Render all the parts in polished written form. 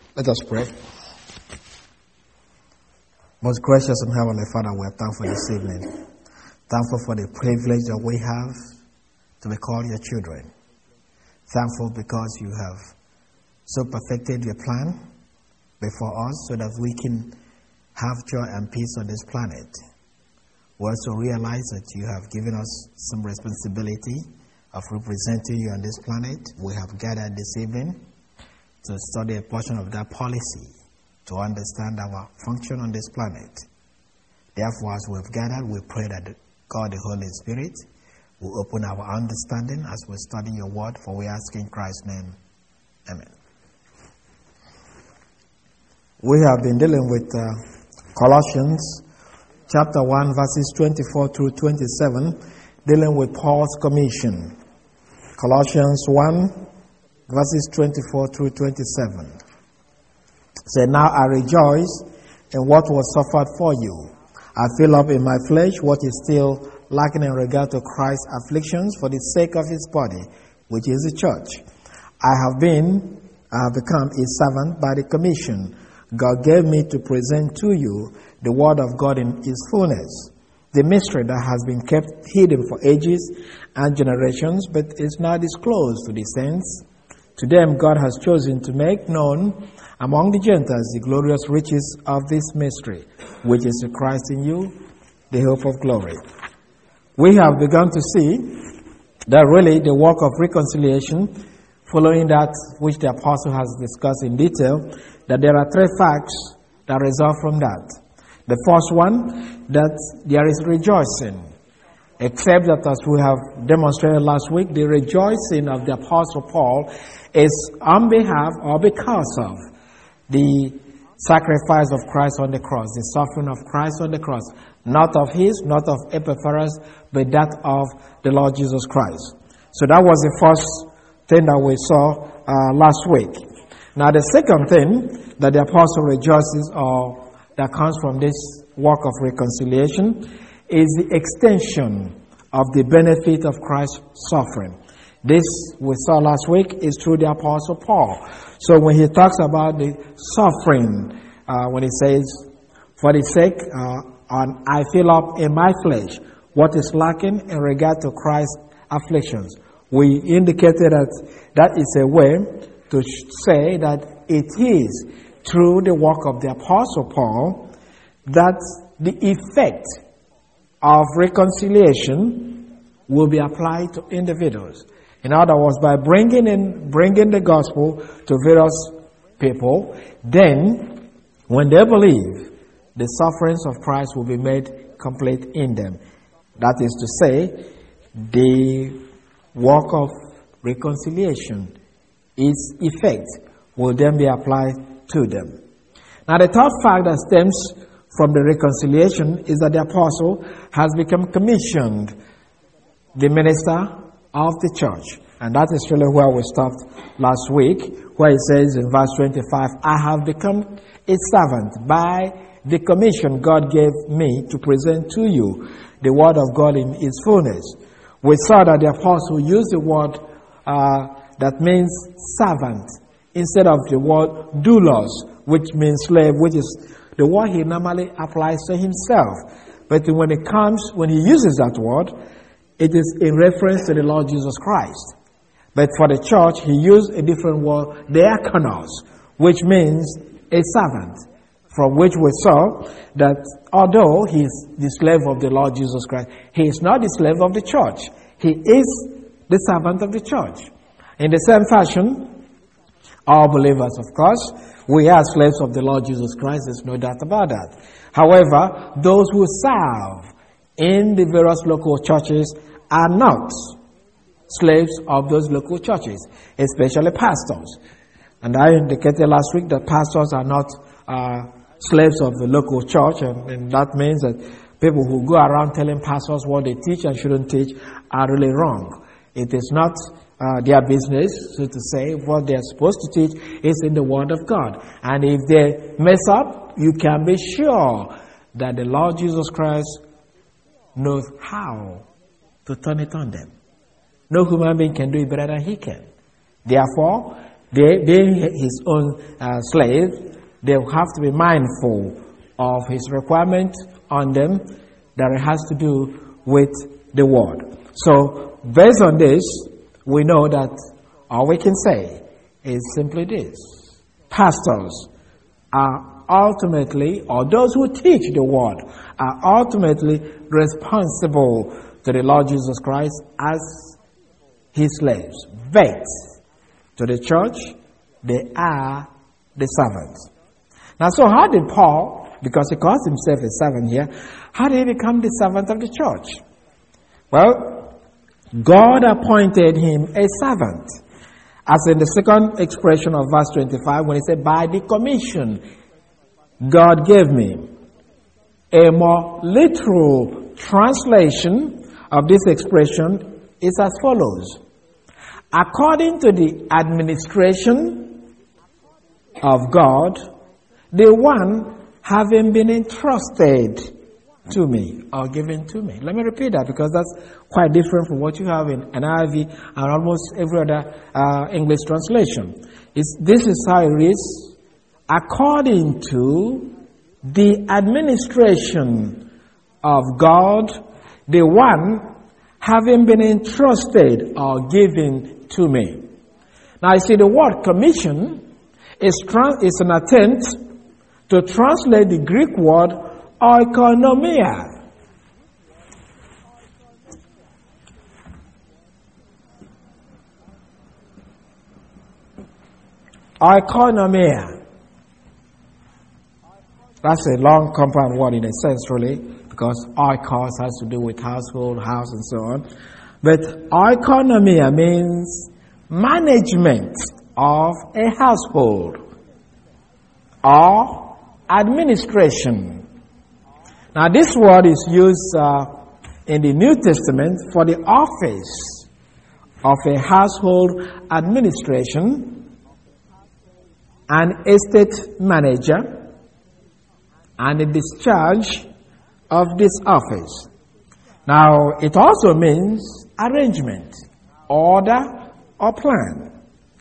Let us pray. Most gracious and Heavenly Father, we are thankful this evening. Thankful for the privilege that we have to be called your children. Thankful because you have so perfected your plan before us so that we can have joy and peace on this planet. We also realize that you have given us some responsibility of representing you on this planet. We have gathered this evening to study a portion of that policy, to understand our function on this planet. Therefore, as we've gathered, we pray that God, the Holy Spirit, will open our understanding as we study your word, for we ask in Christ's name. Amen. We have been dealing with Colossians chapter 1, verses 24 through 27, dealing with Paul's commission. Colossians 1, verses 24 through 27. Say, now I rejoice in what was suffered for you. I fill up in my flesh what is still lacking in regard to Christ's afflictions for the sake of his body, which is the church. I have become a servant by the commission God gave me to present to you the word of God in its fullness, the mystery that has been kept hidden for ages and generations, but is now disclosed to the saints. To them God has chosen to make known among the Gentiles the glorious riches of this mystery, which is Christ in you, the hope of glory. We have begun to see that really the work of reconciliation, following that which the apostle has discussed in detail, that there are three facts that result from that. The first one, that there is rejoicing, except that, as we have demonstrated last week, the rejoicing of the apostle Paul is on behalf or because of the sacrifice of Christ on the cross, the suffering of Christ on the cross, not of his, not of Epaphras, but that of the Lord Jesus Christ. So that was the first thing that we saw last week. Now the second thing that the apostle rejoices, or that comes from this work of reconciliation, is the extension of the benefit of Christ's suffering. This we saw last week is through the apostle Paul. So when he talks about the suffering, when he says, for the sake, and I fill up in my flesh what is lacking in regard to Christ's afflictions, we indicated that that is a way to say that it is through the work of the apostle Paul that the effect of reconciliation will be applied to individuals. In other words, by bringing the gospel to various people, then when they believe, the sufferings of Christ will be made complete in them. That is to say, the work of reconciliation, its effect will then be applied to them. Now the third fact that stems from the reconciliation is that the apostle has become commissioned the minister of the church. And that is really where we stopped last week, where it says in verse 25, I have become a servant by the commission God gave me to present to you the word of God in its fullness. We saw that the apostle used the word that means servant instead of the word doulos, which means slave, which is the word he normally applies to himself. But when he uses that word, it is in reference to the Lord Jesus Christ. But for the church, he used a different word, diakonos, which means a servant, from which we saw that although he is the slave of the Lord Jesus Christ, he is not the slave of the church. He is the servant of the church. In the same fashion, all believers, of course, we are slaves of the Lord Jesus Christ. There's no doubt about that. However, those who serve in the various local churches are not slaves of those local churches, especially pastors. And I indicated last week that pastors are not slaves of the local church, and that means that people who go around telling pastors what they teach and shouldn't teach are really wrong. It is not their business, so to say. What they are supposed to teach is in the Word of God. And if they mess up, you can be sure that the Lord Jesus Christ knows how to turn it on them. No human being can do it better than he can. Therefore, being his own slave, they have to be mindful of his requirement on them that it has to do with the word. So, based on this, we know that all we can say is simply this. Pastors are ultimately, or those who teach the word, are ultimately responsible to the Lord Jesus Christ as his slaves. But to the church, they are the servants. Now, so how did Paul, because he calls himself a servant here, how did he become the servant of the church? Well, God appointed him a servant. As in the second expression of verse 25, when he said, by the commission God gave me. A more literal translation of this expression is as follows. According to the administration of God, the one having been entrusted to me or given to me. Let me repeat that because that's quite different from what you have in NIV and almost every other English translation. This is how it reads. According to the administration of God, the one having been entrusted or given to me. Now, you see, the word commission is an attempt to translate the Greek word oikonomia. Oikonomia. That's a long compound word in a sense, really, because oikos has to do with household, house, and so on. But oikonomia means management of a household or administration. Now, this word is used in the New Testament for the office of a household administration, an estate manager, and the discharge of this office. Now, it also means arrangement, order, or plan.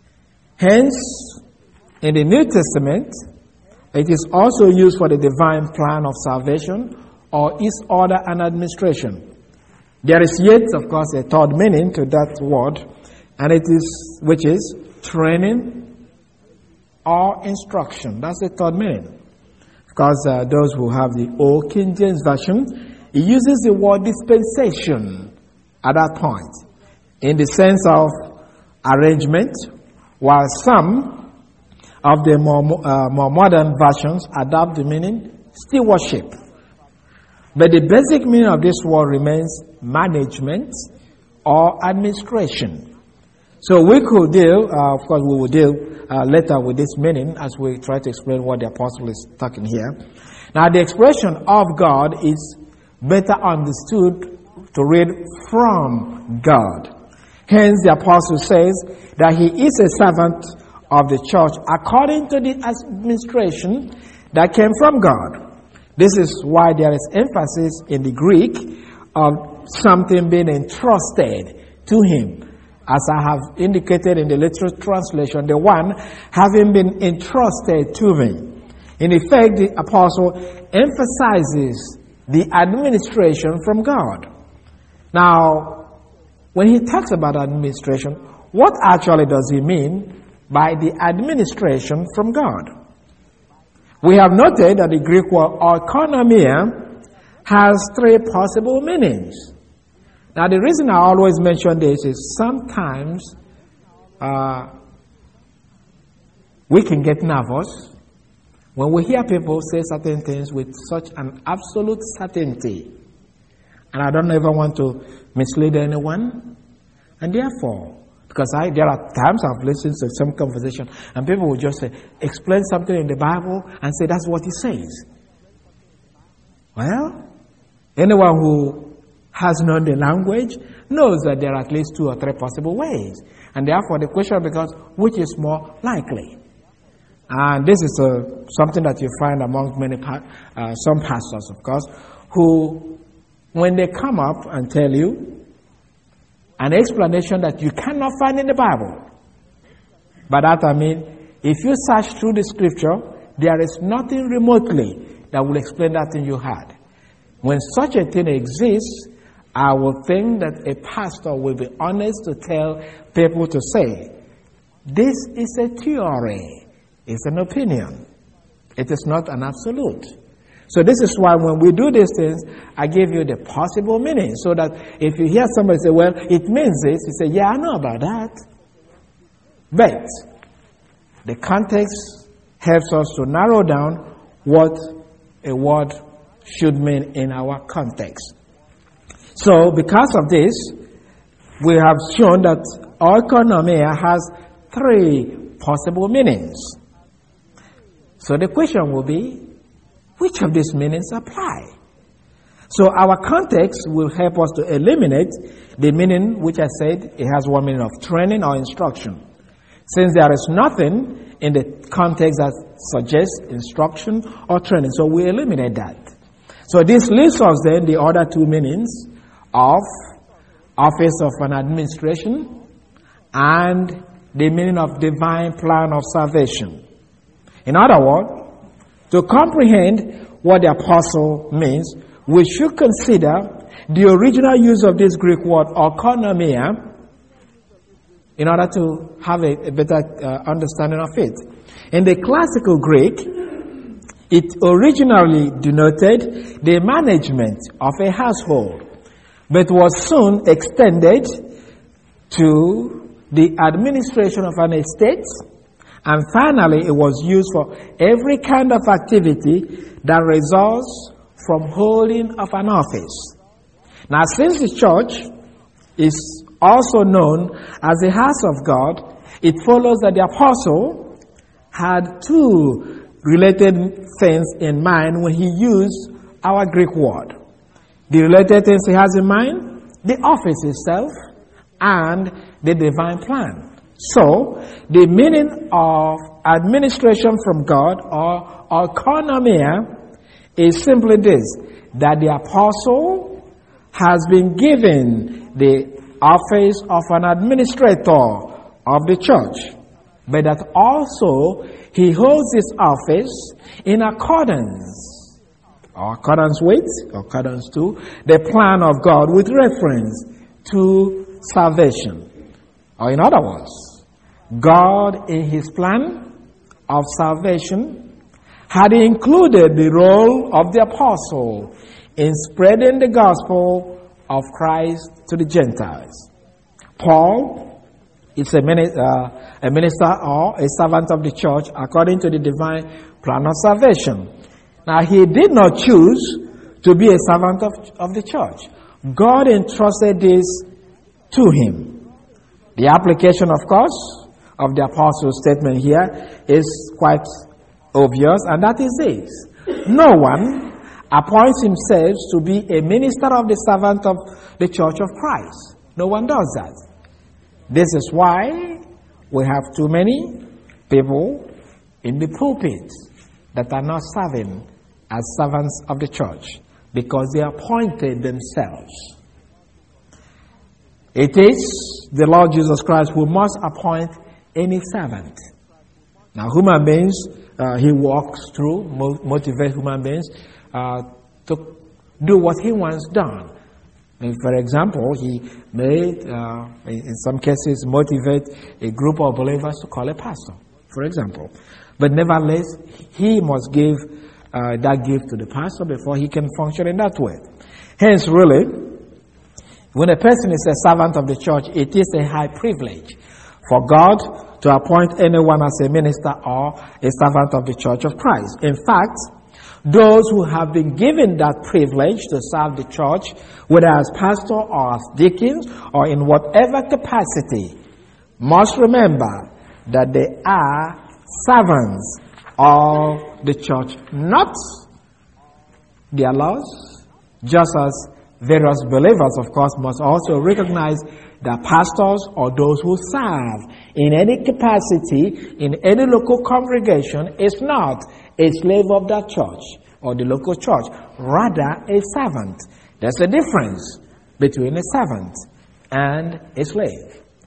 Hence, in the New Testament, it is also used for the divine plan of salvation or its order and administration. There is yet, of course, a third meaning to that word, and which is training or instruction. That's the third meaning. Because those who have the old King James Version, it uses the word dispensation at that point, in the sense of arrangement, while some of the more modern versions adopt the meaning stewardship. But the basic meaning of this word remains management or administration. So we could deal, of course we will deal later with this meaning as we try to explain what the apostle is talking here. Now, the expression of God is better understood to read from God. Hence, the apostle says that he is a servant of the church according to the administration that came from God. This is why there is emphasis in the Greek of something being entrusted to him. As I have indicated in the literal translation, the one having been entrusted to me. In effect, the apostle emphasizes the administration from God. Now, when he talks about administration, what actually does he mean by the administration from God? We have noted that the Greek word oikonomia has three possible meanings. Now, the reason I always mention this is sometimes we can get nervous when we hear people say certain things with such an absolute certainty. And I don't ever want to mislead anyone. And therefore, because there are times I've listened to some conversation and people will just say, explain something in the Bible and say that's what it says. Well, anyone who has known the language knows that there are at least two or three possible ways. And therefore the question becomes, which is more likely? And this is something that you find among some pastors, of course, who, when they come up and tell you an explanation that you cannot find in the Bible, By that I mean, if you search through the scripture, there is nothing remotely that will explain that thing you had. When such a thing exists, I will think that a pastor will be honest to tell people to say, this is a theory, it's an opinion. It is not an absolute. So this is why when we do these things, I give you the possible meaning, so that if you hear somebody say, well, it means this, you say, yeah, I know about that. But the context helps us to narrow down what a word should mean in our context. So because of this, we have shown that oikonomia has 3 possible meanings. So the question will be, which of these meanings apply? So our context will help us to eliminate the meaning which I said it has one meaning of training or instruction. Since there is nothing in the context that suggests instruction or training, so we eliminate that. So this leaves us then the other 2 meanings of office of an administration and the meaning of divine plan of salvation. In other words, to comprehend what the apostle means, we should consider the original use of this Greek word, oikonomia, in order to have a better understanding of it. In the classical Greek, it originally denoted the management of a household, but was soon extended to the administration of an estate, and finally it was used for every kind of activity that results from holding of an office. Now, since the church is also known as the house of God, it follows that the apostle had 2 related things in mind when he used our Greek word. The related things he has in mind, the office itself and the divine plan. So, the meaning of administration from God or oikonomia is simply this, that the apostle has been given the office of an administrator of the church, but that also he holds this office in accordance to the plan of God with reference to salvation. Or in other words, God in his plan of salvation had included the role of the apostle in spreading the gospel of Christ to the Gentiles. Paul is a minister or a servant of the church according to the divine plan of salvation. Now, he did not choose to be a servant of the church. God entrusted this to him. The application, of course, of the apostle's statement here is quite obvious, and that is this. No one appoints himself to be a minister of the servant of the church of Christ. No one does that. This is why we have too many people in the pulpit that are not serving as servants of the church, because they appointed themselves. It is the Lord Jesus Christ who must appoint any servant. Now, human beings, he walks through, motivates human beings to do what he wants done. And for example, he may, in some cases, motivate a group of believers to call a pastor, for example. But nevertheless, he must give that gift to the pastor before he can function in that way. Hence, really, when a person is a servant of the church, it is a high privilege for God to appoint anyone as a minister or a servant of the church of Christ. In fact, those who have been given that privilege to serve the church, whether as pastor or as deacons or in whatever capacity, must remember that they are servants of the church, not their laws, just as various believers, of course, must also recognize that pastors or those who serve in any capacity in any local congregation is not a slave of that church or the local church, rather a servant. There's a difference between a servant and a slave.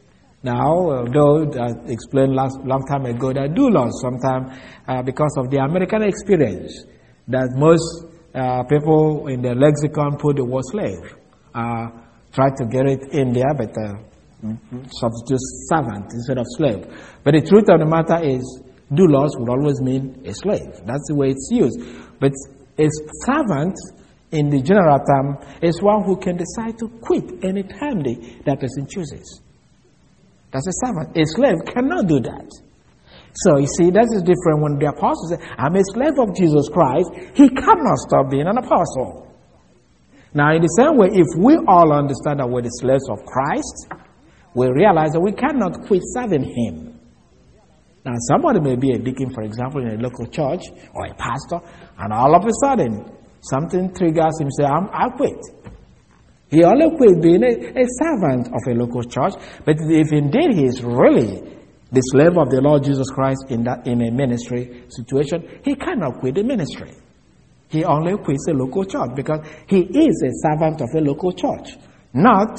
Now, though I explained long time ago that doulos sometimes, because of the American experience, that most people in the lexicon put the word slave. Try to get it in there, but substitute servant instead of slave. But the truth of the matter is, doulos would always mean a slave. That's the way it's used. But a servant, in the general term, is one who can decide to quit any time that person chooses. That's a servant. A slave cannot do that. So you see, that is different when the apostle says, I'm a slave of Jesus Christ. He cannot stop being an apostle. Now, in the same way, if we all understand that we're the slaves of Christ, we realize that we cannot quit serving Him. Now, somebody may be a deacon, for example, in a local church, or a pastor, and all of a sudden, something triggers him to say, I'll quit. He only quit being a servant of a local church, but if indeed he is really the slave of the Lord Jesus Christ in a ministry situation, he cannot quit the ministry. He only quits a local church because he is a servant of a local church, not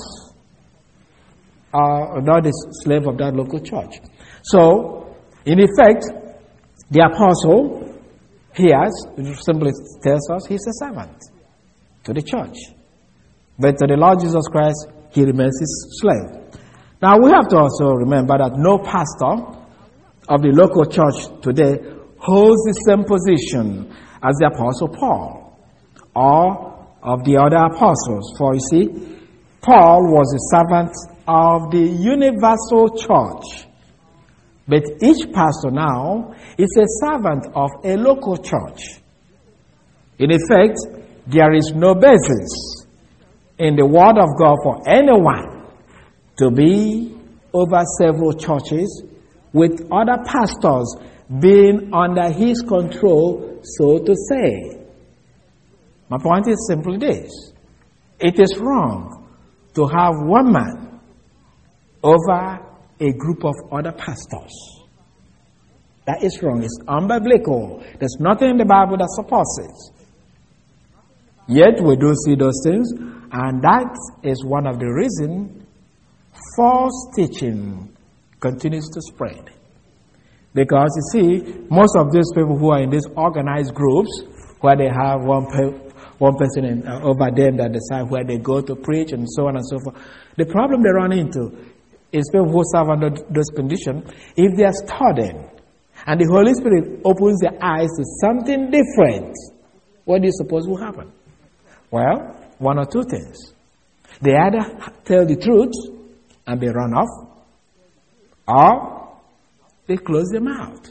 a slave of that local church. So, in effect, the apostle here simply tells us he's a servant to the church. But to the Lord Jesus Christ, he remains his slave. Now, we have to also remember that no pastor of the local church today holds the same position as the Apostle Paul or of the other apostles. For you see, Paul was a servant of the universal church. But each pastor now is a servant of a local church. In effect, there is no basis in the Word of God for anyone to be over several churches with other pastors being under his control, so to say. My point is simply this. It is wrong to have one man over a group of other pastors. That is wrong. It's unbiblical. There's nothing in the Bible that supports it. Yet we do see those things, and that is one of the reasons false teaching continues to spread. Because you see, most of these people who are in these organized groups, where they have one person over them that decide where they go to preach and so on and so forth, the problem they run into is people who serve under those conditions, if they are studying and the Holy Spirit opens their eyes to something different, what do you suppose will happen? Well, one or two things. They either tell the truth and be run off, or they close their mouth.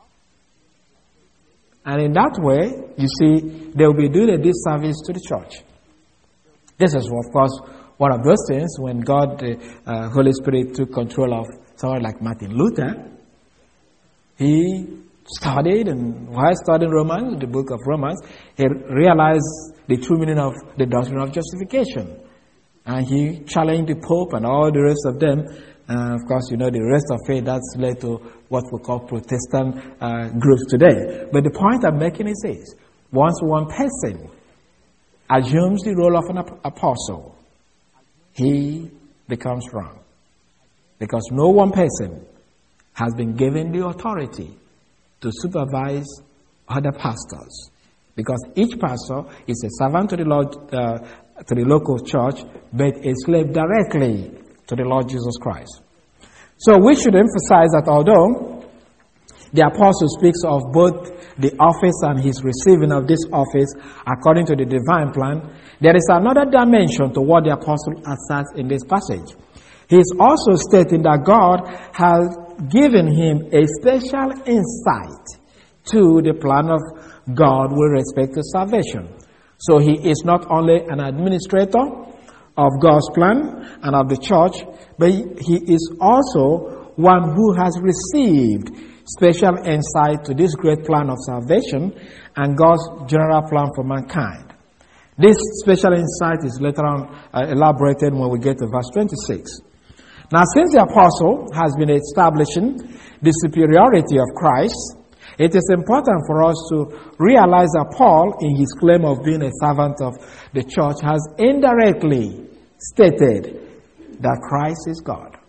And in that way, you see, they will be doing a disservice to the church. This is, of course, one of those things when God, the Holy Spirit, took control of someone like Martin Luther. He studied, and while studying Romans, the book of Romans, he realized the true meaning of the doctrine of justification. And he challenged the Pope and all the rest of them. Of course, you know, the rest of it, that's led to what we call Protestant groups today. But the point I'm making is this. Once one person assumes the role of an apostle, he becomes wrong. Because no one person has been given the authority to supervise other pastors. Because each pastor is a servant to the Lord, to the local church, but a slave directly to the Lord Jesus Christ. So we should emphasize that although the apostle speaks of both the office and his receiving of this office according to the divine plan, there is another dimension to what the apostle asserts in this passage. He is also stating that God has given him a special insight to the plan of God with respect to salvation. So he is not only an administrator of God's plan and of the church, but he is also one who has received special insight to this great plan of salvation and God's general plan for mankind. This special insight is later on elaborated when we get to verse 26. Now, since the apostle has been establishing the superiority of Christ, it is important for us to realize that Paul, in his claim of being a servant of the church, has indirectly stated that Christ is God.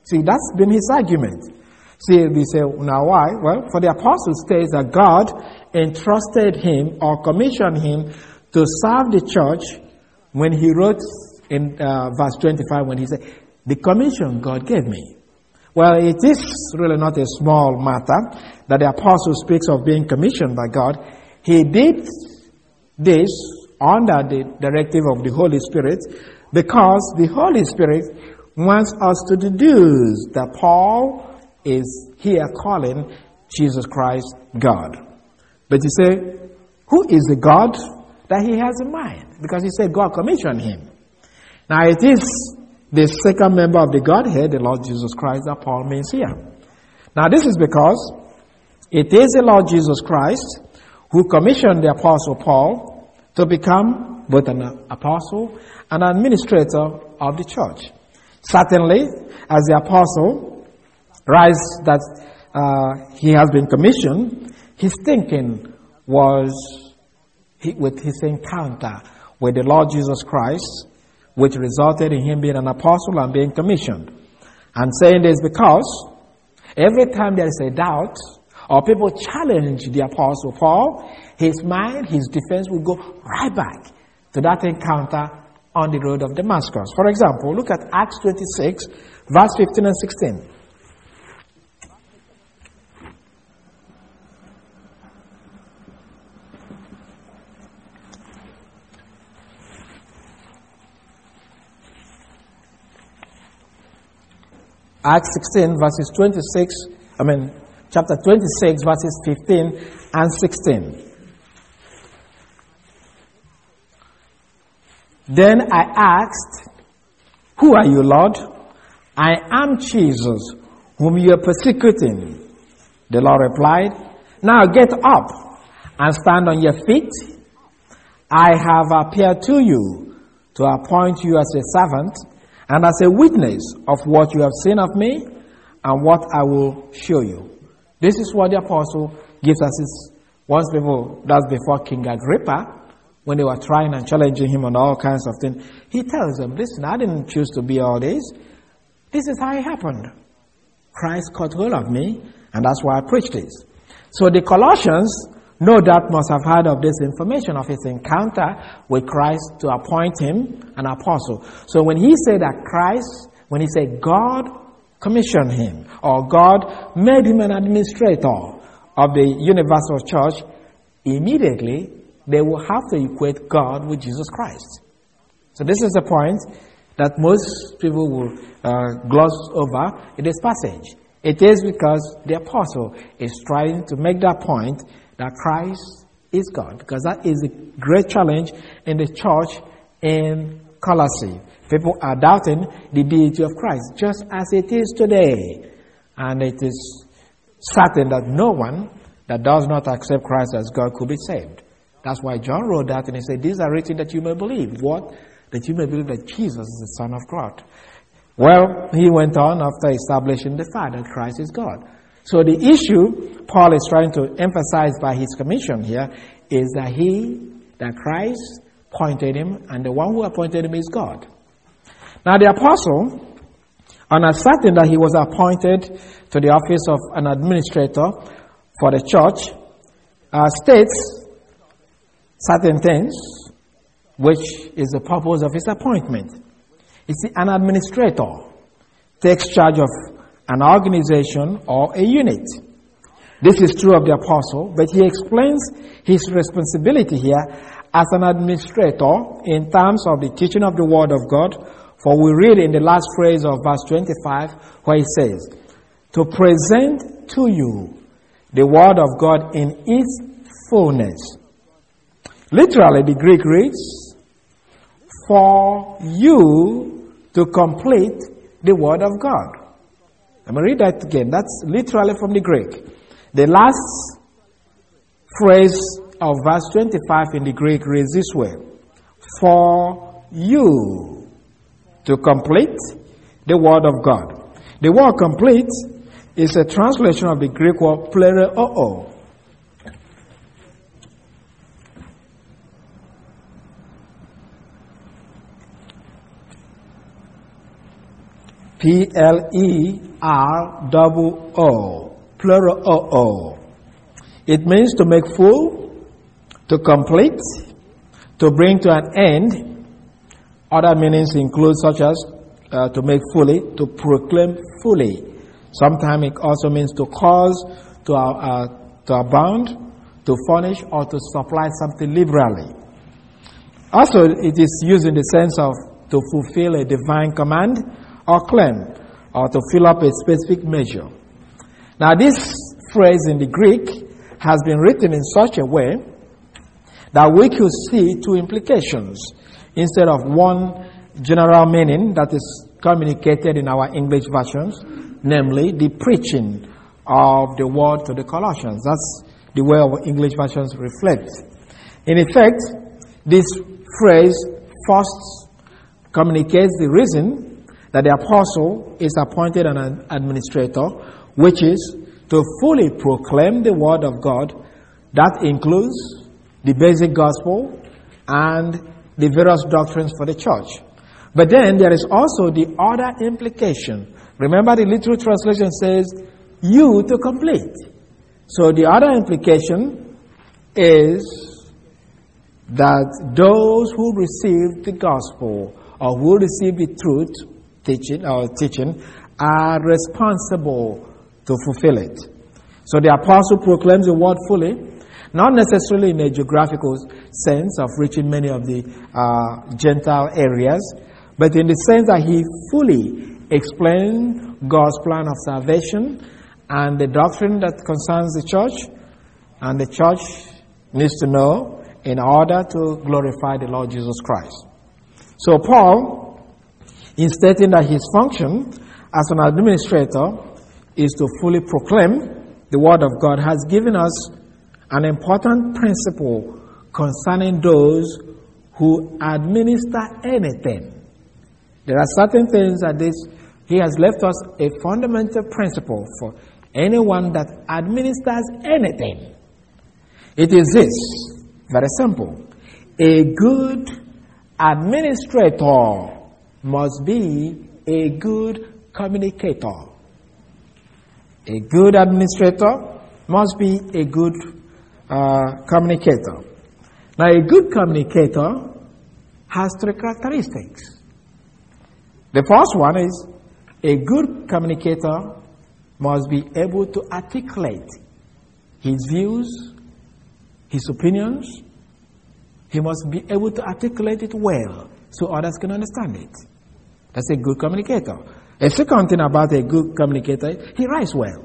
See, that's been his argument. See, they say, now why? Well, for the apostle states that God entrusted him or commissioned him to serve the church when he wrote in verse 25 when he said, the commission God gave me. Well, it is really not a small matter that the apostle speaks of being commissioned by God. He did this under the directive of the Holy Spirit because the Holy Spirit wants us to deduce that Paul is here calling Jesus Christ God. But you say, who is the God that he has in mind? Because he said God commissioned him. Now it is the second member of the Godhead, the Lord Jesus Christ, that Paul means here. Now this is because it is the Lord Jesus Christ who commissioned the Apostle Paul to become both an apostle and an administrator of the church. Certainly, as the apostle writes that he has been commissioned, his thinking was with his encounter with the Lord Jesus Christ, which resulted in him being an apostle and being commissioned. I'm saying this because every time there is a doubt or people challenge the apostle Paul, his mind, his defense will go right back to that encounter on the road of Damascus. For example, look at Acts 26, verse 15 and 16. Acts 16, verses 26, chapter 26, verses 15 and 16. Then I asked, who are you, Lord? I am Jesus, whom you are persecuting. The Lord replied, now get up and stand on your feet. I have appeared to you to appoint you as a servant and as a witness of what you have seen of me and what I will show you. This is what the apostle gives us that's before King Agrippa, when they were trying and challenging him on all kinds of things. He tells them, listen, I didn't choose to be all this. This is how it happened. Christ caught hold of me, and that's why I preached this. So the Colossians, no doubt, must have heard of this information of his encounter with Christ to appoint him an apostle. So when he said that when he said God commissioned him, or God made him an administrator of the universal church, immediately they will have to equate God with Jesus Christ. So this is the point that most people will gloss over in this passage. It is because the apostle is trying to make that point that Christ is God, because that is a great challenge in the church in Colossae. People are doubting the deity of Christ, just as it is today. And it is certain that no one that does not accept Christ as God could be saved. That's why John wrote that, and he said, these are written that you may believe. What? That you may believe that Jesus is the Son of God. Well, he went on after establishing the fact that Christ is God. So the issue Paul is trying to emphasize by his commission here is that Christ appointed him, and the one who appointed him is God. Now the apostle, on asserting that he was appointed to the office of an administrator for the church, states certain things, which is the purpose of his appointment. You see, an administrator takes charge of an organization or a unit. This is true of the apostle, but he explains his responsibility here as an administrator in terms of the teaching of the Word of God. For we read in the last phrase of verse 25 where he says, to present to you the Word of God in its fullness. Literally, the Greek reads, for you to complete the Word of God. Let me read that again. That's literally from the Greek. The last phrase of verse 25 in the Greek reads this way, for you to complete the Word of God. The word complete is a translation of the Greek word pleroo. P-L-E-R-O-O, plural O-O. It means to make full, to complete, to bring to an end. Other meanings include such as to make fully, to proclaim fully. Sometimes it also means to cause, to abound, to furnish, or to supply something liberally. Also, it is used in the sense of to fulfill a divine command or claim, or to fill up a specific measure. Now, this phrase in the Greek has been written in such a way that we could see two implications instead of one general meaning that is communicated in our English versions, namely the preaching of the word to the Colossians. That's the way our English versions reflect. In effect, this phrase first communicates the reason that the apostle is appointed an administrator, which is to fully proclaim the word of God. That includes the basic gospel and the various doctrines for the church. But then there is also the other implication. Remember, the literal translation says, you to complete. So the other implication is that those who receive the gospel or who receive the truth teaching are responsible to fulfill it. So the apostle proclaims the word fully, not necessarily in a geographical sense of reaching many of the Gentile areas, but in the sense that he fully explains God's plan of salvation and the doctrine that concerns the church, and the church needs to know in order to glorify the Lord Jesus Christ. So Paul, in stating that his function as an administrator is to fully proclaim the word of God, has given us an important principle concerning those who administer anything. There are certain things that he has left us a fundamental principle for anyone that administers anything. It is this, very simple. A good administrator must be a good communicator. A good administrator must be a good communicator. Now, a good communicator has three characteristics. The first one is a good communicator must be able to articulate his views, his opinions. He must be able to articulate it well so others can understand it. That's a good communicator. A second thing about a good communicator, he writes well.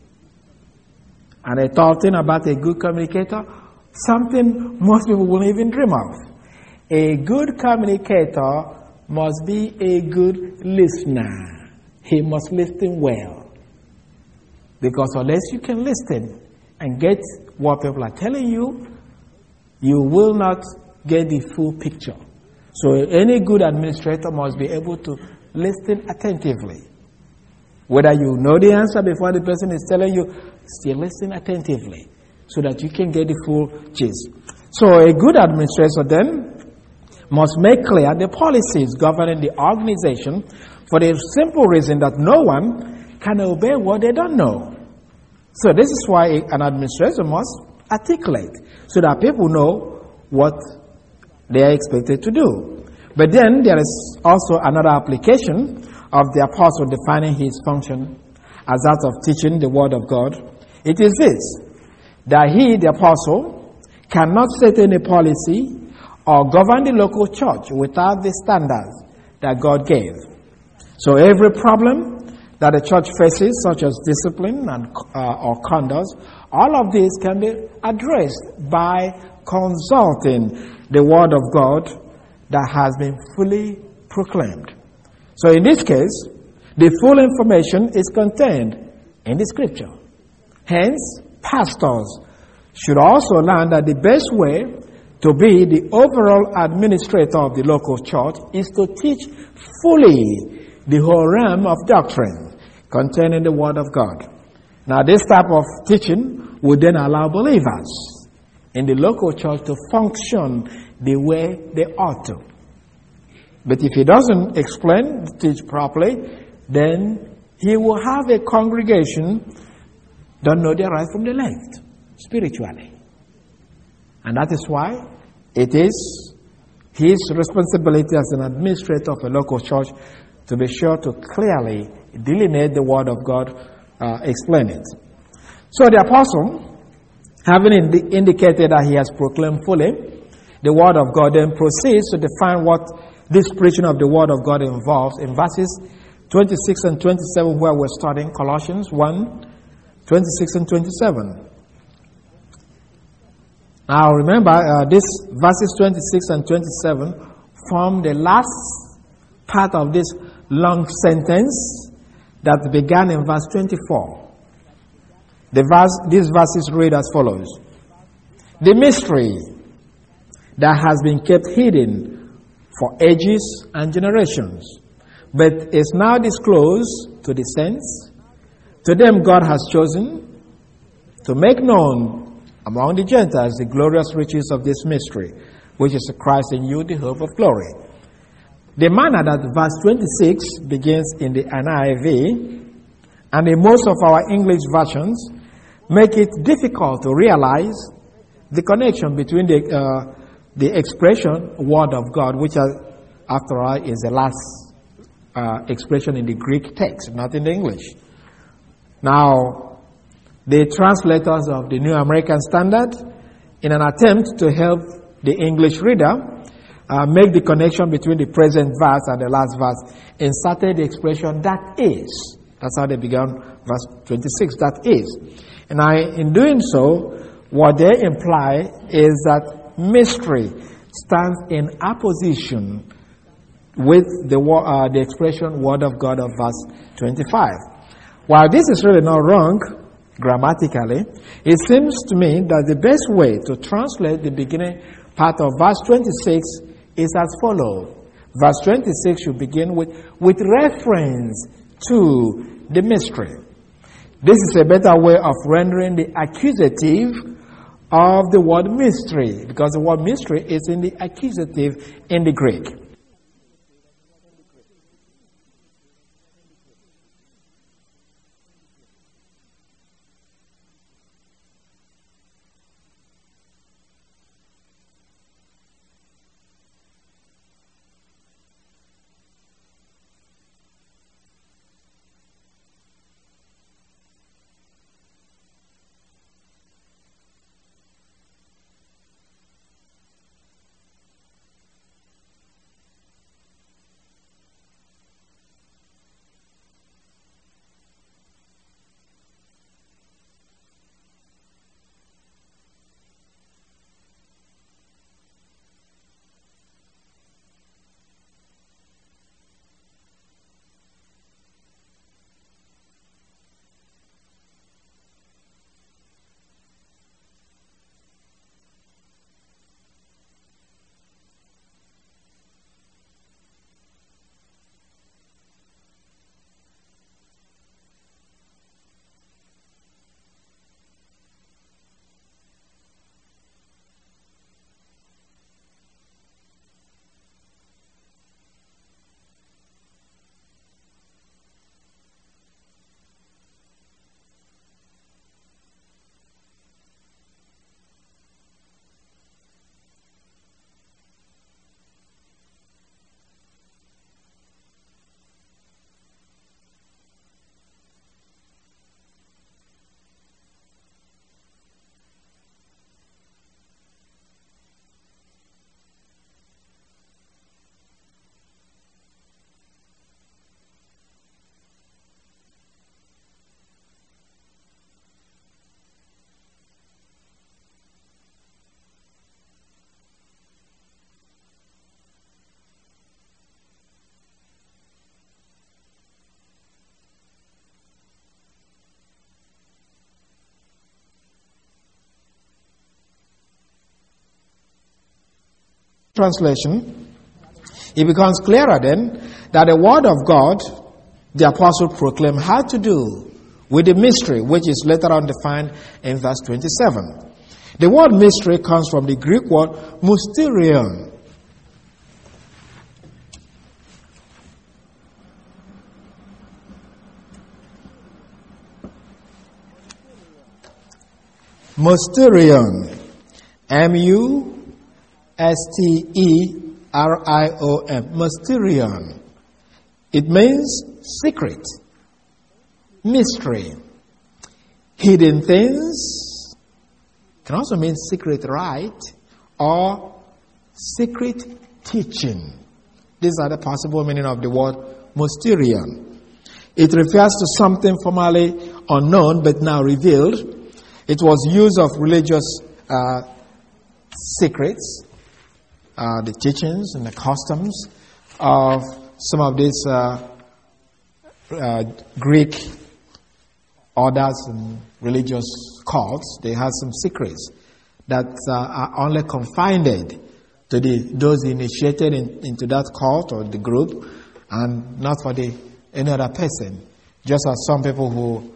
And a third thing about a good communicator, something most people won't even dream of. A good communicator must be a good listener. He must listen well. Because unless you can listen and get what people are telling you, you will not get the full picture. So any good administrator must be able to listen attentively. Whether you know the answer before the person is telling you, still listen attentively so that you can get the full gist. So a good administrator then must make clear the policies governing the organization for the simple reason that no one can obey what they don't know. So this is why an administrator must articulate so that people know what they are expected to do. But then there is also another application of the apostle defining his function as that of teaching the word of God. It is this, that he, the apostle, cannot set any policy or govern the local church without the standards that God gave. So every problem that the church faces, such as discipline and or conduct, all of these can be addressed by consulting the word of God that has been fully proclaimed. So in this case, the full information is contained in the scripture. Hence, pastors should also learn that the best way to be the overall administrator of the local church is to teach fully the whole realm of doctrine contained in the Word of God. Now, this type of teaching would then allow believers in the local church to function the way they ought to. But if he doesn't explain, teach properly, then he will have a congregation don't know their right from the left, spiritually. And that is why it is his responsibility as an administrator of a local church to be sure to clearly delineate the Word of God, explain it. So the apostle, having indicated that he has proclaimed fully the Word of God, then proceeds to define what this preaching of the Word of God involves in verses 26 and 27, where we're studying Colossians 1, 26 and 27. Now remember, these verses 26 and 27 form the last part of this long sentence that began in verse 24. These verses read as follows. The mystery that has been kept hidden for ages and generations, but is now disclosed to the saints. To them God has chosen to make known among the Gentiles the glorious riches of this mystery, which is Christ in you, the hope of glory. The manner that verse 26 begins in the NIV and in most of our English versions make it difficult to realize the connection between the expression Word of God, which after all is the last expression in the Greek text, not in the English. Now, the translators of the New American Standard, in an attempt to help the English reader make the connection between the present verse and the last verse, inserted the expression "that is." That's how they began verse 26, that is. And in doing so, what they imply is that mystery stands in opposition with the expression Word of God of verse 25. While this is really not wrong grammatically, it seems to me that the best way to translate the beginning part of verse 26 is as follows. Verse 26 should begin with reference to the mystery. This is a better way of rendering the accusative of the word mystery, because the word mystery is in the accusative in the Greek. Translation, it becomes clearer then that the Word of God, the apostle proclaimed, had to do with the mystery, which is later on defined in verse 27. The word mystery comes from the Greek word mysterion. Mysterion. M-U-S-T-E-R-I-O-M. Mysterion. It means secret, mystery, hidden things. Can also mean secret rite or secret teaching. These are the possible meaning of the word mysterion. It refers to something formerly unknown but now revealed. It was used of religious secrets, the teachings and the customs of some of these Greek orders and religious cults. They have some secrets that are only confined to those initiated into that cult or the group, and not for any other person. Just as some people who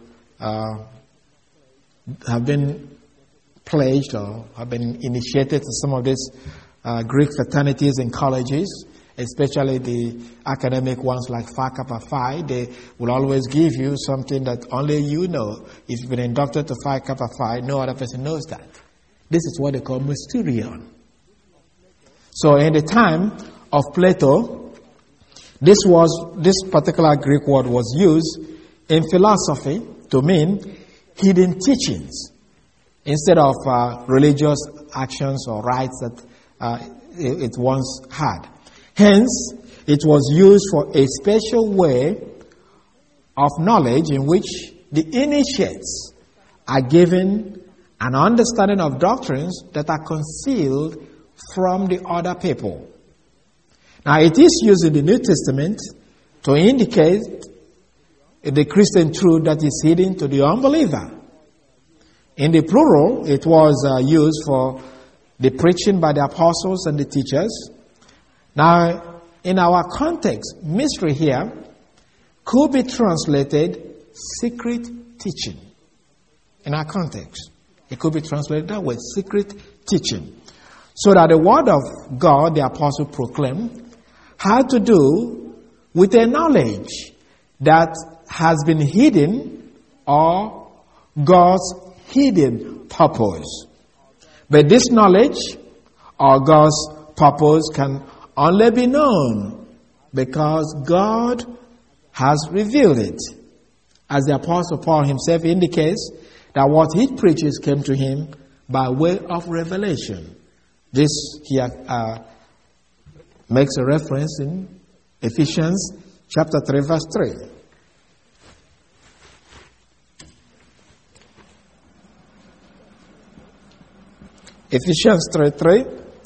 have been pledged or have been initiated to some of these Greek fraternities and colleges, especially the academic ones like Phi Kappa Phi, they will always give you something that only you know. If you've been inducted to Phi Kappa Phi, no other person knows that. This is what they call mysterion. So in the time of Plato, this particular Greek word was used in philosophy to mean hidden teachings instead of religious actions or rites that it once had. Hence, it was used for a special way of knowledge in which the initiates are given an understanding of doctrines that are concealed from the other people. Now, it is used in the New Testament to indicate the Christian truth that is hidden to the unbeliever. In the plural, it was used for the preaching by the apostles and the teachers. Now, in our context, mystery here could be translated secret teaching. In our context, it could be translated that way, secret teaching. So that the word of God, the apostle proclaimed, had to do with a knowledge that has been hidden or God's hidden purpose. But this knowledge or God's purpose can only be known because God has revealed it. As the Apostle Paul himself indicates, that what he preaches came to him by way of revelation. This here makes a reference in Ephesians chapter 3 verse 3. Ephesians 3:3.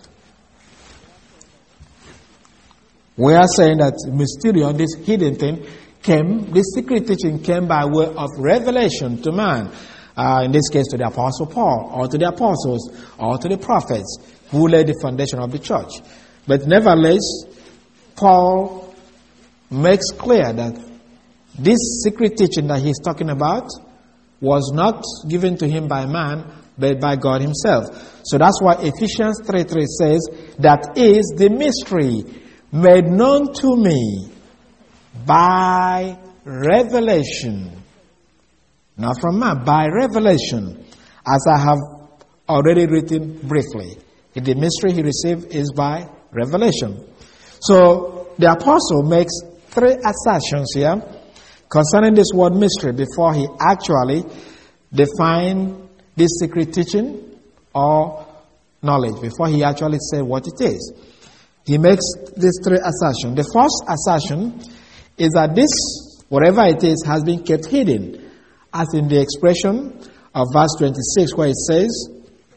We are saying that mysterion, this hidden thing, this secret teaching came by way of revelation to man. In this case, to the Apostle Paul, or to the apostles, or to the prophets who laid the foundation of the church. But nevertheless, Paul makes clear that this secret teaching that he's talking about was not given to him by man, but by God himself. So that's why Ephesians 3:3 says, that is the mystery made known to me by revelation. Not from man, by revelation, as I have already written briefly. The mystery he received is by revelation. So the apostle makes three assertions here concerning this word mystery before he actually defined this secret teaching or knowledge, before he actually said what it is. He makes these three assertions. The first assertion is that this, whatever it is, has been kept hidden, as in the expression of verse 26 where it says,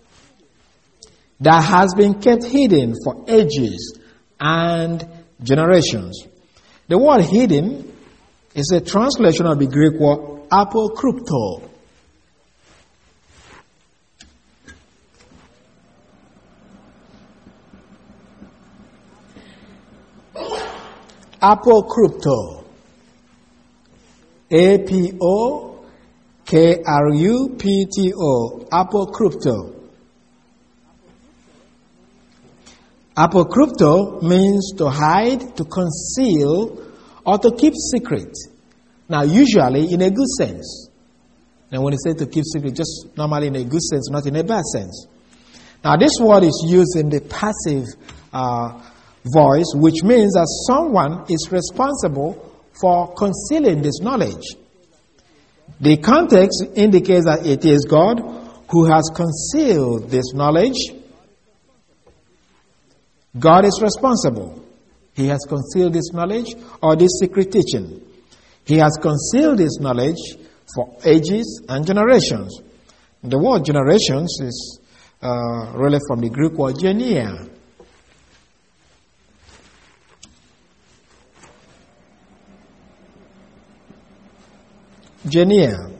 that has been kept hidden for ages and generations. The word hidden is a translation of the Greek word apokrypto. Apokrypto. A-P-O-K-R-U-P-T-O. Apokrypto. Apokrypto means to hide, to conceal, or to keep secret. Now, usually in a good sense. And when he said to keep secret, just normally in a good sense, not in a bad sense. Now, this word is used in the passive voice, which means that someone is responsible for concealing this knowledge. The context indicates that it is God who has concealed this knowledge. God is responsible. He has concealed this knowledge or this secret teaching. He has concealed this knowledge for ages and generations. The word generations is really from the Greek word genia. Genia.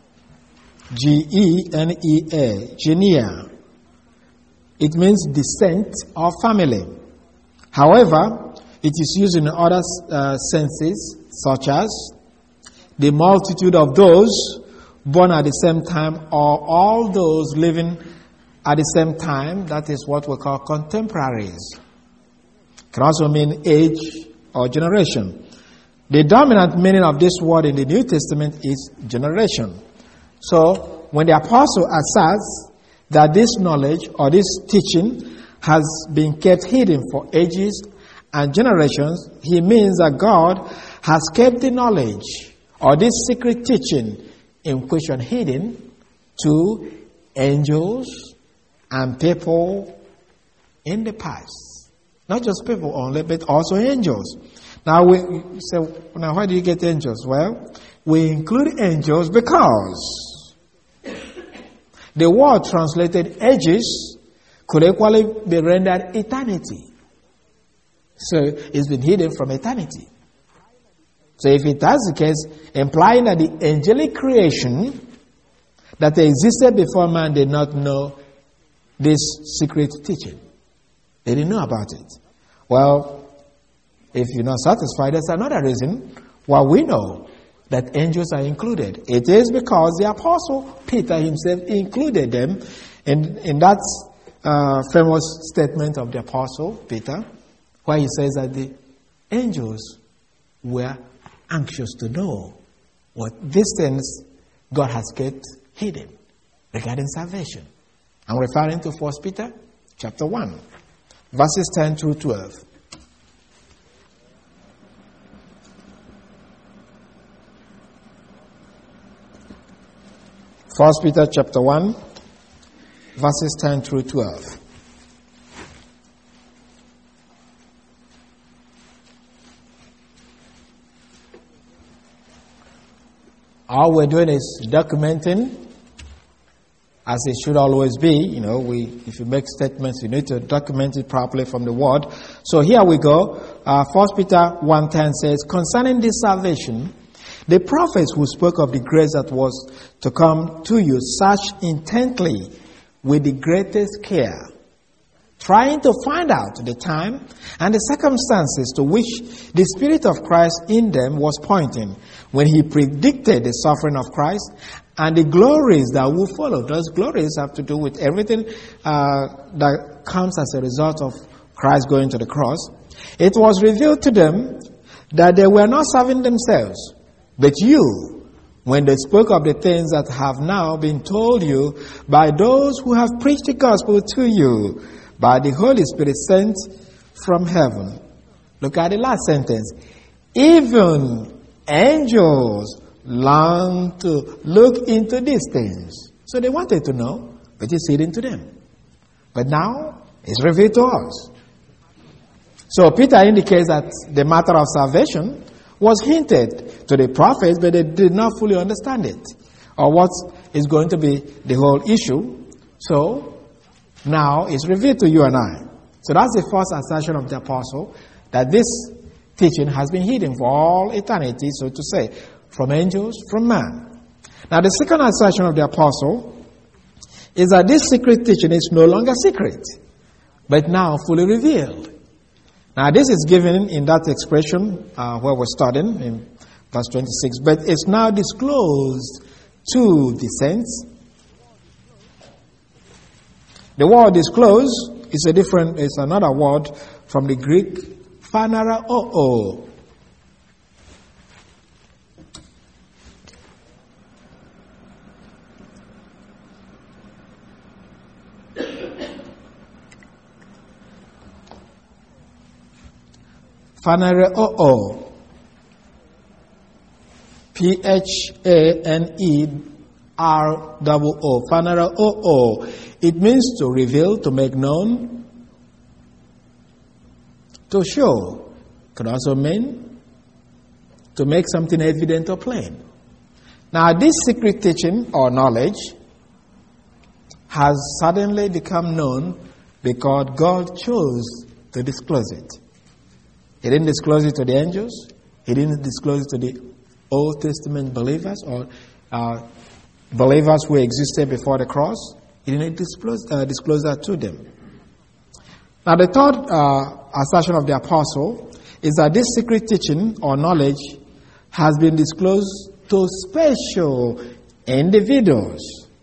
G-E-N-E-A. Genia. It means descent or family. However, it is used in other senses, such as the multitude of those born at the same time or all those living at the same time. That is what we call contemporaries. It can also mean age or generation. The dominant meaning of this word in the New Testament is generation. So, when the apostle asserts that this knowledge or this teaching has been kept hidden for ages and generations, he means that God has kept the knowledge or this secret teaching in question hidden to angels and people in the past. Not just people only, but also angels. Now we say, now why do you get angels? Well, we include angels because the word translated ages could equally be rendered eternity. So it's been hidden from eternity. So if it is the case, implying that the angelic creation that existed before man did not know this secret teaching. They didn't know about it. Well, if you're not satisfied, there's another reason why we know that angels are included. It is because the apostle Peter himself included them in that famous statement of the apostle Peter, where he says that the angels were anxious to know what these things God has kept hidden regarding salvation. I'm referring to 1 Peter chapter 1, verses 10 through 12. 1 Peter chapter 1, verses 10 through 12. All we're doing is documenting, as it should always be. You know, if you make statements, you need to document it properly from the word. So here we go. 1 Peter 1:10 says, concerning this salvation, the prophets who spoke of the grace that was to come to you searched intently with the greatest care, trying to find out the time and the circumstances to which the Spirit of Christ in them was pointing when he predicted the suffering of Christ and the glories that will follow. Those glories have to do with everything that comes as a result of Christ going to the cross. It was revealed to them that they were not serving themselves, but you, when they spoke of the things that have now been told you by those who have preached the gospel to you by the Holy Spirit sent from heaven. Look at the last sentence. Even angels long to look into these things. So they wanted to know, but it's hidden to them. But now it's revealed to us. So Peter indicates that the matter of salvation was hinted to the prophets, but they did not fully understand it, or what is going to be the whole issue. So now it's revealed to you and I. So that's the first assertion of the apostle, that this teaching has been hidden for all eternity, so to say, from angels, from man. Now the second assertion of the apostle is that this secret teaching is no longer secret, but now fully revealed. Now this is given in that expression where we're studying in verse 26, but it's now disclosed to the saints. The word disclose is another word from the Greek phaneroo. Phaneroo. Phaneroo. Phaneroo. It means to reveal, to make known, to show. Could also mean to make something evident or plain. Now, this secret teaching or knowledge has suddenly become known because God chose to disclose it. He didn't disclose it to the angels. He didn't disclose it to the Old Testament believers or believers who existed before the cross. He didn't disclose that to them. Now, the third assertion of the apostle is that this secret teaching or knowledge has been disclosed to special individuals.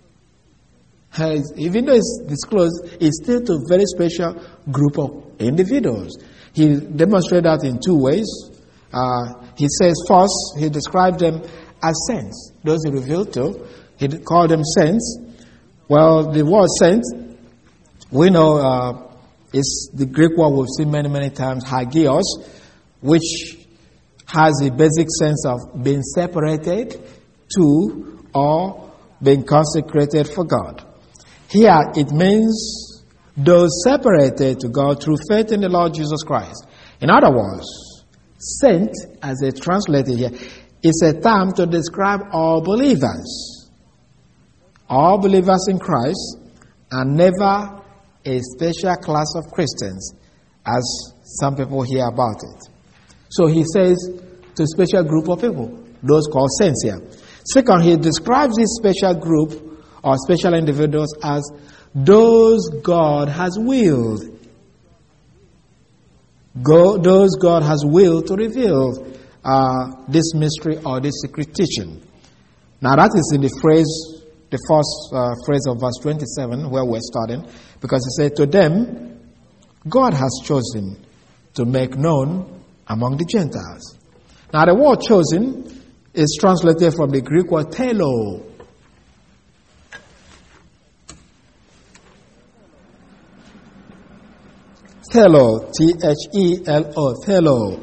Even though it's disclosed, it's still to a very special group of individuals. He demonstrated that in two ways. He says first, he described them as saints. Those he revealed to, he called them saints. Well, the word saint, we know is the Greek word we've seen many, many times, hagios, which has the basic sense of being separated to or being consecrated for God. Here it means those separated to God through faith in the Lord Jesus Christ. In other words, saint, as they translated here, is a term to describe all believers. All believers in Christ, and never a special class of Christians, as some people hear about it. So he says to a special group of people, those called saints here. Second, he describes this special group or special individuals as those God has willed. Those God has willed to reveal this mystery or this secret teaching. Now that is in the first phrase of verse 27 where we're starting, because he said, to them God has chosen to make known among the Gentiles. Now the word chosen is translated from the Greek word telo. Telo, T-H-E-L-O, telo.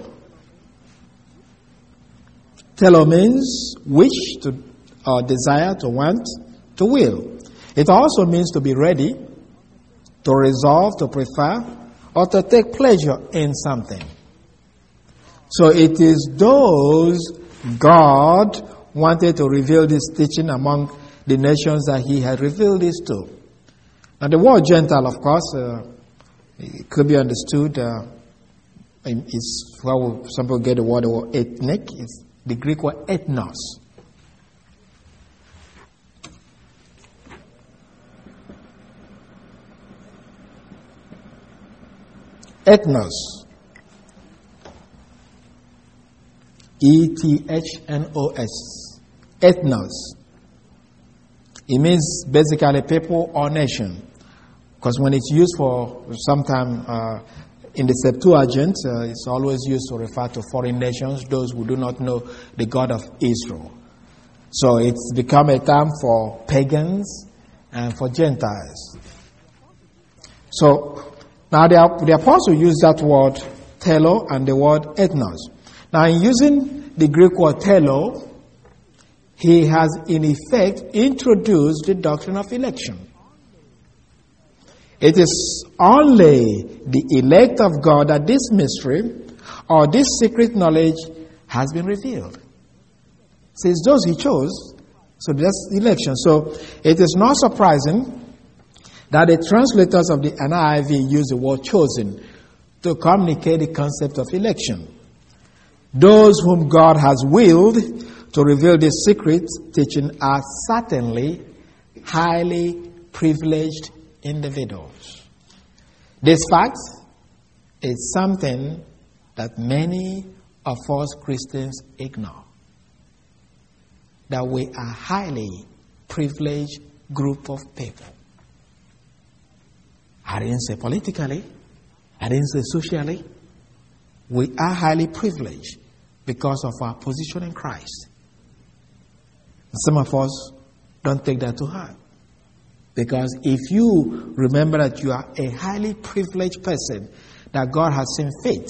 Telo means wish, to desire, to want, to will. It also means to be ready, to resolve, to prefer, or to take pleasure in something. So it is those God wanted to reveal this teaching among the nations that he had revealed this to. Now the word Gentile, of course, it could be understood, is where some people get the word ethnic. It's the Greek word ethnos. Ethnos. E-T-H-N-O-S. Ethnos. It means basically people or nation. Because when it's used for sometime in the Septuagint, it's always used to refer to foreign nations, those who do not know the God of Israel. So it's become a term for pagans and for Gentiles. So now the apostle used that word telo and the word ethnos. Now in using the Greek word telo, he has in effect introduced the doctrine of election. It is only the elect of God that this mystery or this secret knowledge has been revealed. So it's those he chose, so that's election. So it is not surprising that the translators of the NIV use the word chosen to communicate the concept of election. Those whom God has willed to reveal this secret teaching are certainly highly privileged individuals. This fact is something that many of us Christians ignore. That we are a highly privileged group of people. I didn't say politically, I didn't say socially. We are highly privileged because of our position in Christ. Some of us don't take that to heart. Because if you remember that you are a highly privileged person, that God has seen fit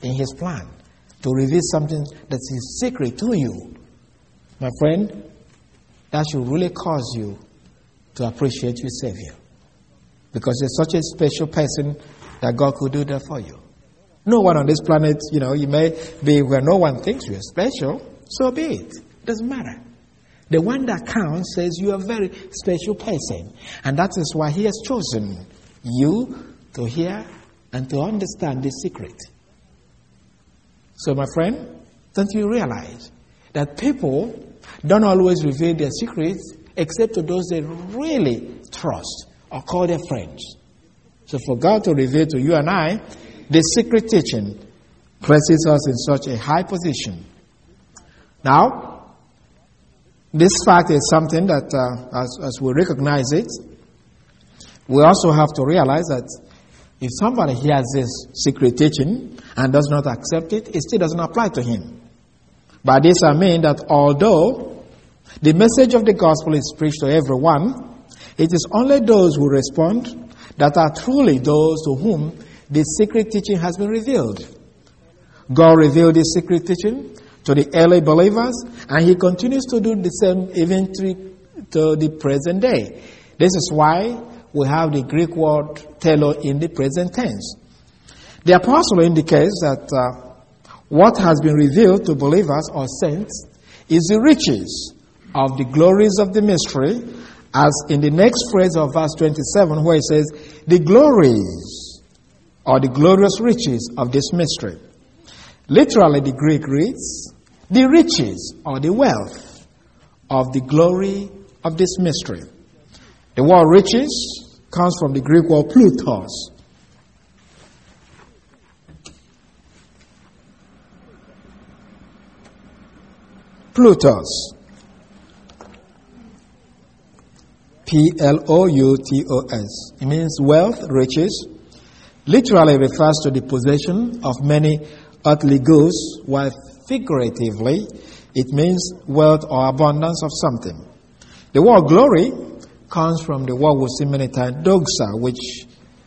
in His plan to reveal something that is secret to you, my friend, that should really cause you to appreciate your Savior. Because you're such a special person that God could do that for you. No one on this planet, you may be where no one thinks you're special, so be it. It doesn't matter. The one that counts says you are a very special person. And that is why He has chosen you to hear and to understand this secret. So, my friend, don't you realize that people don't always reveal their secrets except to those they really trust or call their friends. So for God to reveal to you and I this secret teaching places us in such a high position. Now, this fact is something that as we recognize it, we also have to realize that if somebody hears this secret teaching and does not accept it, it still doesn't apply to him. By this I mean that although the message of the gospel is preached to everyone, it is only those who respond that are truly those to whom the secret teaching has been revealed. God revealed this secret teaching to the early believers, and He continues to do the same even to the present day. This is why we have the Greek word telo in the present tense. The apostle indicates that what has been revealed to believers or saints is the riches of the glories of the mystery, as in the next phrase of verse 27 where it says, the glories or the glorious riches of this mystery. Literally the Greek reads, the riches or the wealth of the glory of this mystery. The word riches comes from the Greek word plutos. Plutos. P-L-O-U-T-O-S. It means wealth, riches. Literally refers to the possession of many earthly goods, while figuratively it means wealth or abundance of something. The word glory comes from the word we see many times, doxa, which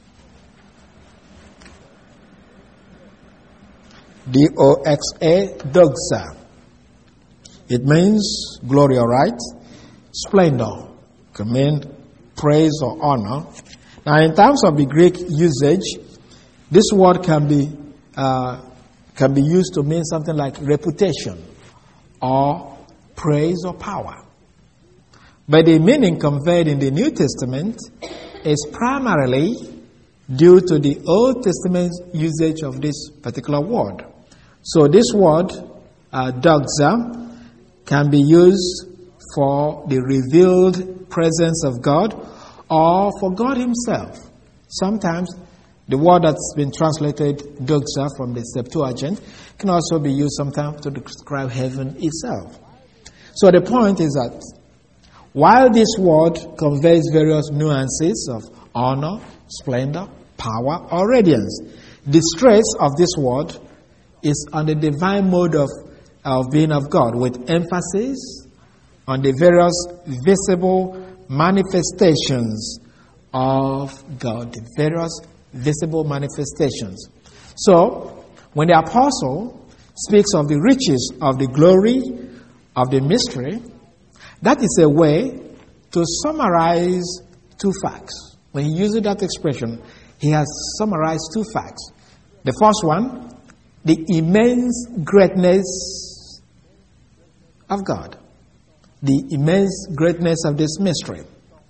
D-O-X-A, doxa. It means glory, all right? Splendor. Can mean praise or honor. Now, in terms of the Greek usage, this word can be used to mean something like reputation or praise or power. But the meaning conveyed in the New Testament is primarily due to the Old Testament usage of this particular word. So this word, doxa, can be used for the revealed presence of God or for God Himself. Sometimes the word that's been translated doxa from the Septuagint can also be used sometimes to describe heaven itself. So the point is that while this word conveys various nuances of honor, splendor, power, or radiance, the stress of this word is on the divine mode of being of God, with emphasis on the various visible manifestations of God, the various visible manifestations. So, when the apostle speaks of the riches of the glory of the mystery, that is a way to summarize two facts. When he uses that expression, he has summarized two facts. The first one, the immense greatness of God. The immense greatness of this mystery.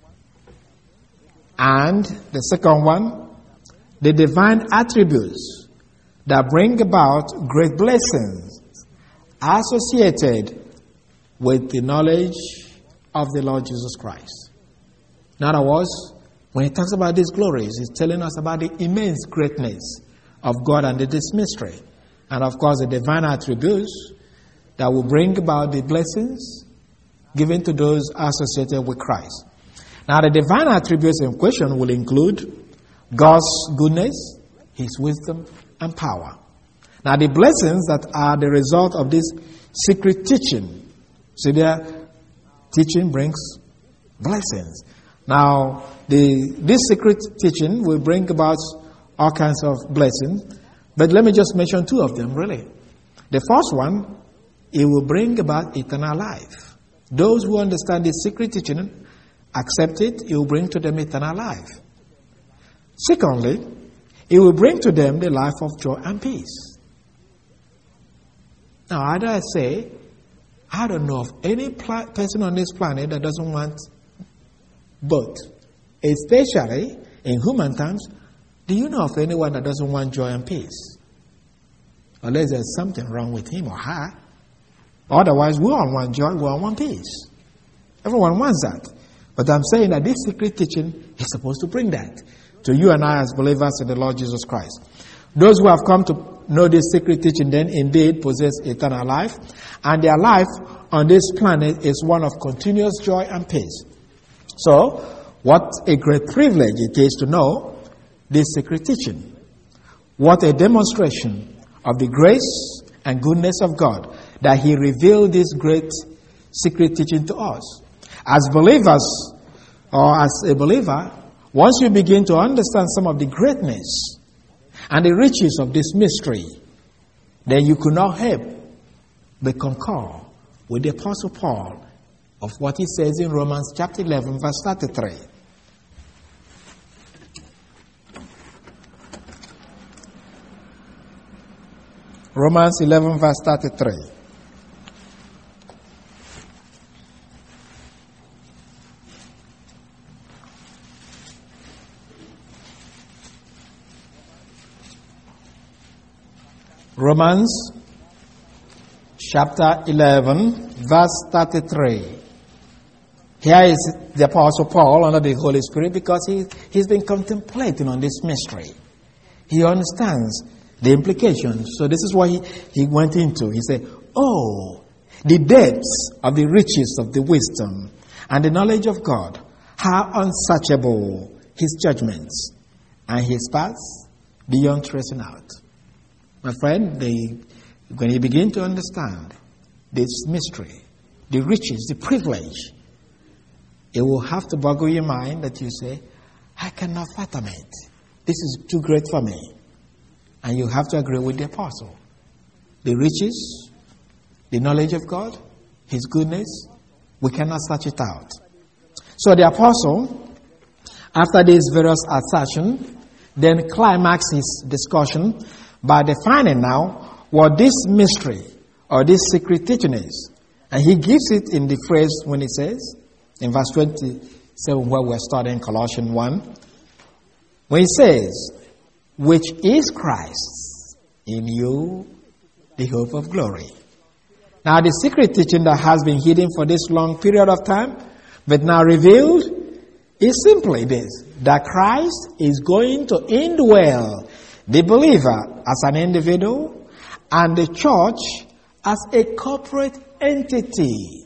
And the second one, the divine attributes that bring about great blessings associated with the knowledge of the Lord Jesus Christ. In other words, when he talks about these glories, he's telling us about the immense greatness of God and this mystery. And of course, the divine attributes that will bring about the blessings given to those associated with Christ. Now, the divine attributes in question will include God's goodness, His wisdom, and power. Now, the blessings that are the result of this secret teaching. See there, teaching brings blessings. Now, this secret teaching will bring about all kinds of blessings. But let me just mention two of them, really. The first one, it will bring about eternal life. Those who understand this secret teaching, accept it, it will bring to them eternal life. Secondly, it will bring to them the life of joy and peace. Now, I dare say, I don't know of any person on this planet that doesn't want both. Especially in human terms, do you know of anyone that doesn't want joy and peace? Unless there's something wrong with him or her. Otherwise, we all want joy, we all want peace. Everyone wants that. But I'm saying that this secret teaching is supposed to bring that to you and I as believers in the Lord Jesus Christ. Those who have come to know this secret teaching then indeed possess eternal life, and their life on this planet is one of continuous joy and peace. So, what a great privilege it is to know this secret teaching. What a demonstration of the grace and goodness of God that He revealed this great secret teaching to us. As believers, or as a believer, once you begin to understand some of the greatness and the riches of this mystery, then you could not help but concur with the Apostle Paul of what he says in Romans chapter 11, verse 33. Romans 11, verse 33. Romans chapter 11, verse 33. Here is the Apostle Paul under the Holy Spirit because he's been contemplating on this mystery. He understands the implications. So this is what he went into. He said, oh, the depths of the riches of the wisdom and the knowledge of God, how unsearchable His judgments and His paths beyond tracing out. My friend, when you begin to understand this mystery, the riches, the privilege, it will have to boggle your mind that you say, I cannot fathom it. This is too great for me. And you have to agree with the apostle. The riches, the knowledge of God, His goodness, we cannot search it out. So the apostle, after this various assertion, then climaxes his discussion by defining now what this mystery or this secret teaching is. And he gives it in the phrase when he says, in verse 27 where we're studying Colossians 1, when he says, which is Christ in you, the hope of glory. Now the secret teaching that has been hidden for this long period of time, but now revealed, is simply this, that Christ is going to indwell the believer as an individual and the church as a corporate entity.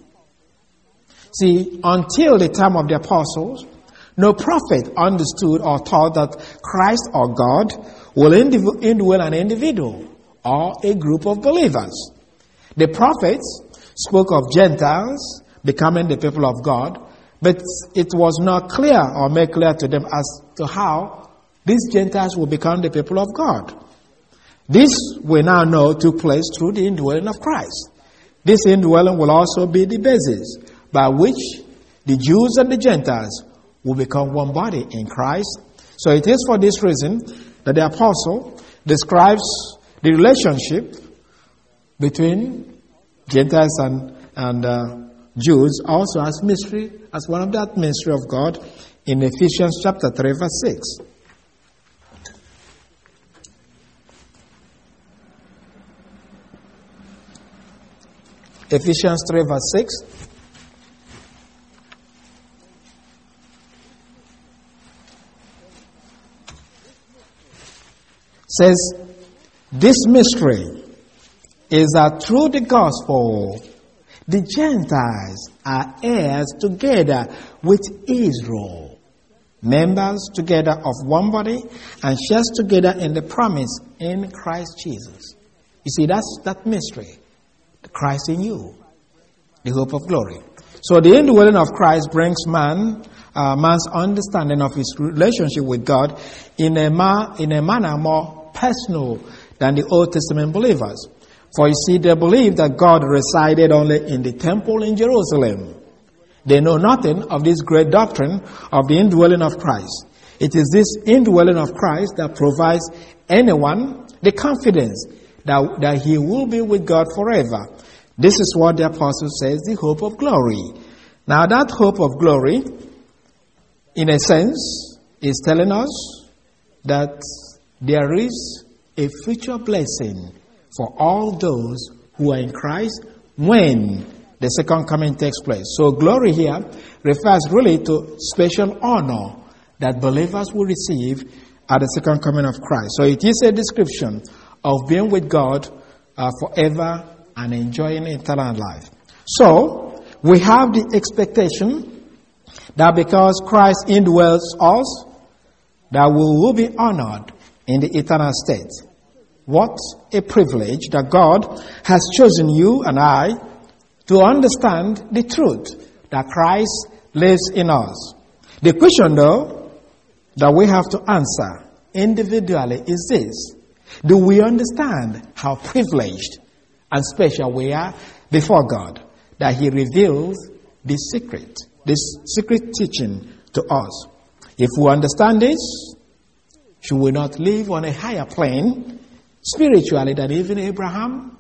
See, until the time of the apostles, no prophet understood or thought that Christ or God will indwell an individual or a group of believers. The prophets spoke of Gentiles becoming the people of God, but it was not clear or made clear to them as to how these Gentiles will become the people of God. This we now know took place through the indwelling of Christ. This indwelling will also be the basis by which the Jews and the Gentiles will become one body in Christ. So it is for this reason that the apostle describes the relationship between Gentiles and Jews also as mystery, as one of that mystery of God in Ephesians chapter 3 verse 6. Ephesians 3 verse 6. Says, this mystery is that through the gospel, the Gentiles are heirs together with Israel, members together of one body, and shares together in the promise in Christ Jesus. You see, that's that mystery. Christ in you, the hope of glory. So the indwelling of Christ brings man's understanding of his relationship with God in a manner more personal than the Old Testament believers. For you see, they believe that God resided only in the temple in Jerusalem. They know nothing of this great doctrine of the indwelling of Christ. It is this indwelling of Christ that provides anyone the confidence that he will be with God forever. This is what the apostle says, the hope of glory. Now that hope of glory, in a sense, is telling us that there is a future blessing for all those who are in Christ when the second coming takes place. So glory here refers really to special honor that believers will receive at the second coming of Christ. So it is a description of being with God forever and enjoying eternal life. So we have the expectation that because Christ indwells us, that we will be honored in the eternal state. What a privilege that God has chosen you and I to understand the truth that Christ lives in us. The question, though, that we have to answer individually is this: do we understand how privileged and special we are before God, that He reveals this secret teaching to us? If we understand this, should we not live on a higher plane spiritually than even Abraham,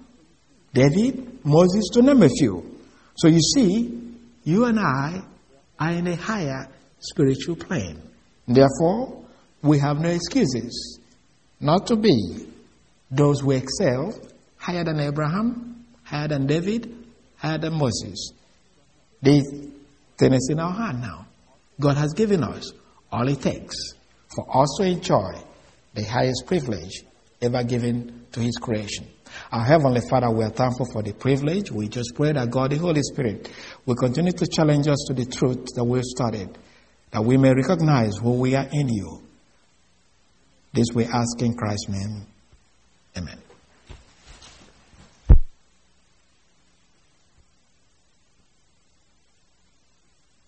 David, Moses, to name a few? So you see, you and I are in a higher spiritual plane. Therefore, we have no excuses not to be those who excel higher than Abraham, higher than David, higher than Moses. The thing is in our hand now. God has given us all it takes for us to enjoy the highest privilege ever given to His creation. Our Heavenly Father, we are thankful for the privilege. We just pray that God, the Holy Spirit, will continue to challenge us to the truth that we've studied, that we may recognize who we are in You. This we ask in Christ's name.